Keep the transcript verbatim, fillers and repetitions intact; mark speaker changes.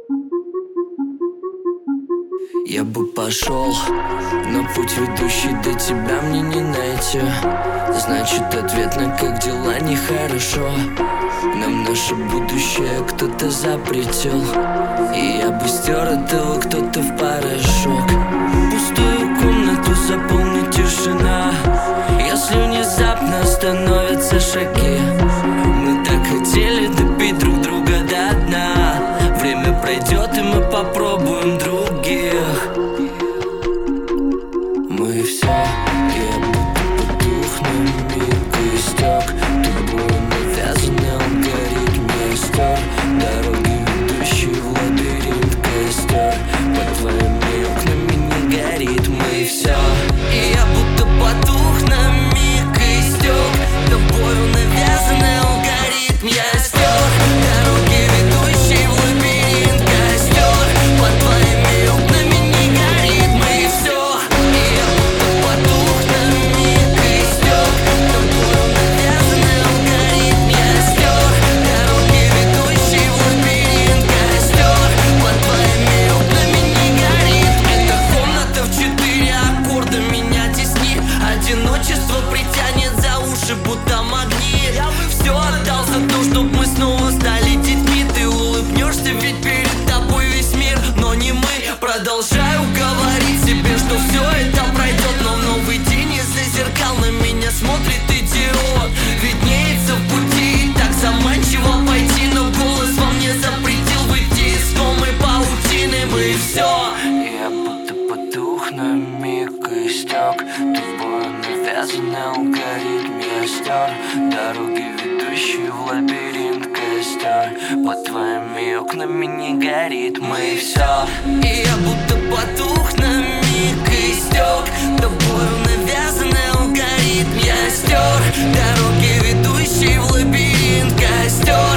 Speaker 1: Я бы пошел, но путь, ведущий до тебя, мне не найти. Значит, ответ на как дела нехорошо. Нам наше будущее кто-то запретил, и я бы стер этого кто-то в порошок. Пустую комнату заполнит тишина, если внезапно остановятся шаги. Мы так хотели допить друг друга до дна. Время пройдет, и мы попробуем других. Мы все, я будто потух на миг и истек. Тобой навязанный алгоритм я стер. Дороги, ведущие в лабиринт, костер. Под твоими окнами не горит. Мы все, и я будто потух на миг и истек. Тобою навязанный алгоритм я стер. Дороги, ведущие в лабиринт, костер. Под твоими окнами не горит. Мы все, и я будто потух на миг и истек. Тобою навязанный алгоритм я стер. Дороги, ведущие в лабиринт, костер. Под твоими окнами не горит. Эта комната в четыре аккорда меня теснит. Одиночество притянет за уши, будто магнит. Я бы все отдал за то, чтоб мы снова стали детьми. Ты улыбнешься, ведь перед тобой весь мир, но не мы. Продолжаю говорить себе, что все это пройдет, но в новый день из-за зеркал на меня смотрит идиот. Виднеется в пути, так заманчиво пойти, но голос во мне запретил выйти из комы паутины. Мы все, я будто потух на миг и истек. Тобою навязанный алгоритм я стер. Дороги, ведущие в лабиринт, костер. Под твоими окнами не горит. Мы все, и я будто потух на миг и истек. Тобою навязанный алгоритм я стер. Дороги, ведущие в лабиринт, костер.